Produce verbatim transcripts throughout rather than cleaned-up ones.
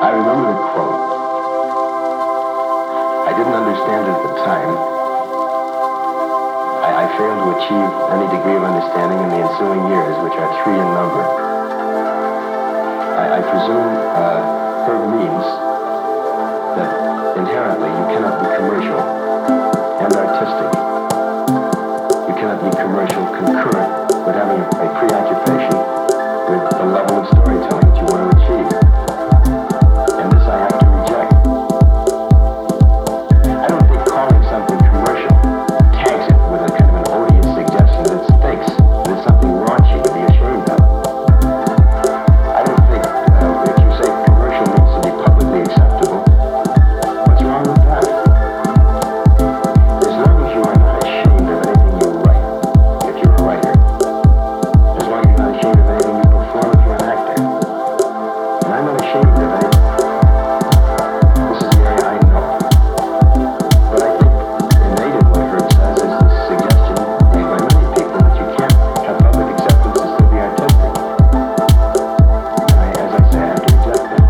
I remember the quote. I didn't understand it at the time. I, I failed to achieve any degree of understanding in the ensuing years, which are three in number. I, I presume uh, her means that inherently you cannot be commercial and artistic. You cannot be commercial concurrent with having a, a preoccupation with the level of storytelling that you want to achieve. And this I have to reject. I don't think calling something commercial tags it with a kind of an odious suggestion that it stinks, that it's something raunchy to be ashamed of. I don't think uh, if you say commercial means to be publicly acceptable, what's wrong with that? As long as you are not ashamed of anything you write, if you're a writer, as long as you're not ashamed of anything you perform if you're an actor. And I'm not ashamed of anything. This is the area I know. But I think innate in what Herb says is this suggestion made by many people that you can't have public acceptance and still be artistic. And I, as I say, I have to reject that.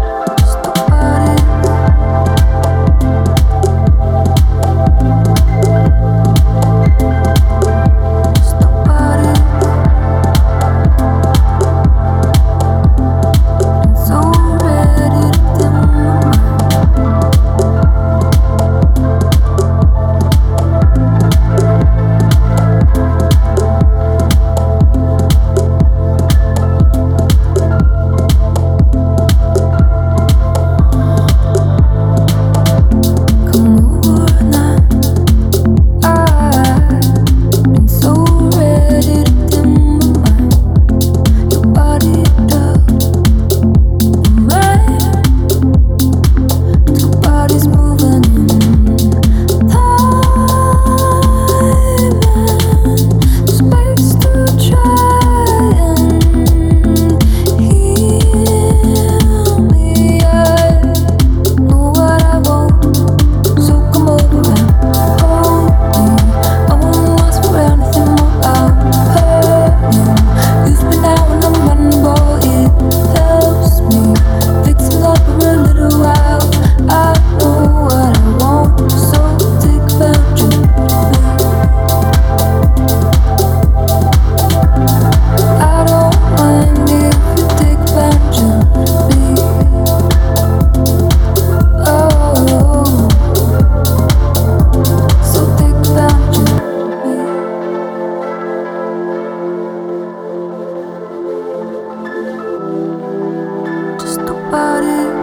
About it.